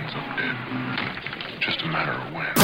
ends up dead. Just a matter of when.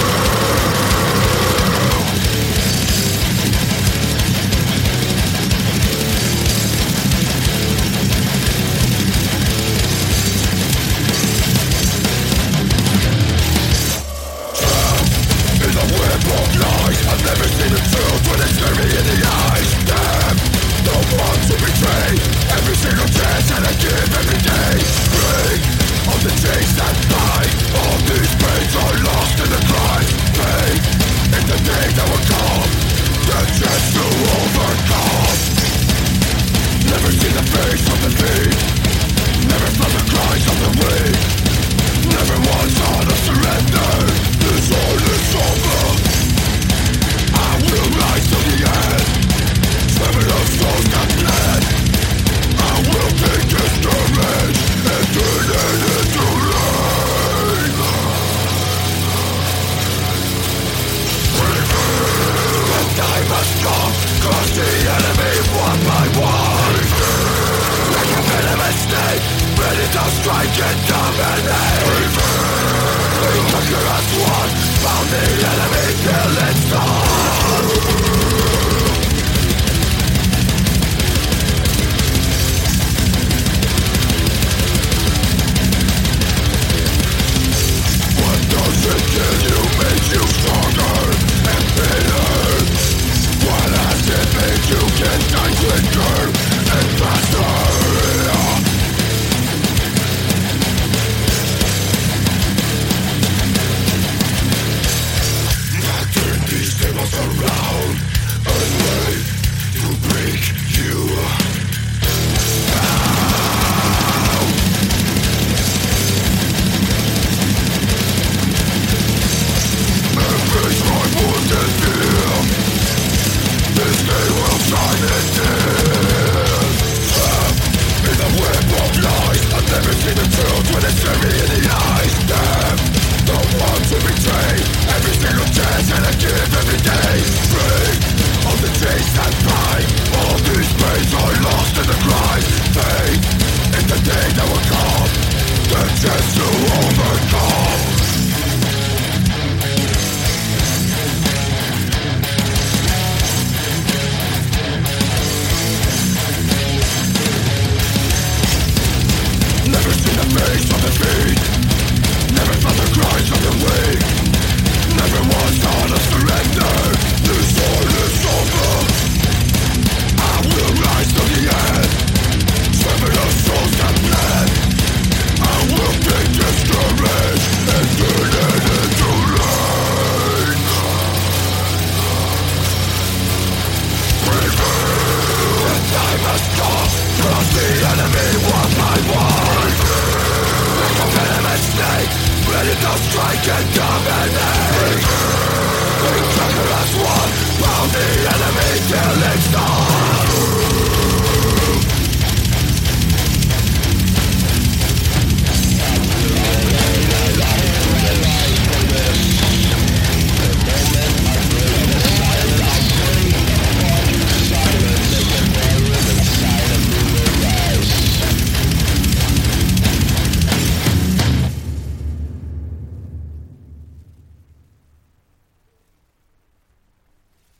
In the web of lies, I've never seen the truth when it stared me in the eyes. Damn, no one to betray. Every single chance that I give every day. Free of the chains that bind. All these pains are lost in the cries. Pain in the day that will come. The chance to overcome. Never see the face of the thief. Never felt the cries of the weak. Never was on a surrender. This all is over. I will rise to the end. Swimming of souls that bled. I will take this courage and turn it into light. The time has come. Crush the enemy one by one. Like a venomous snake, ready to strike and dominate. We conquer as one. Found the enemy till it's done. What does it kill you makes you stronger and better. What has it made you get quicker and faster? Turn these tables around and wait to break you down. Embrace my wounded fear. This day will shine in tears. In the web of lies, I've never seen the truth when it's staring me in the eyes. Damn, the one to betray. Every single chance that I give every day. Free of the chains that bind. All these pains are lost in the cries. Fate in the day that will come. The chance to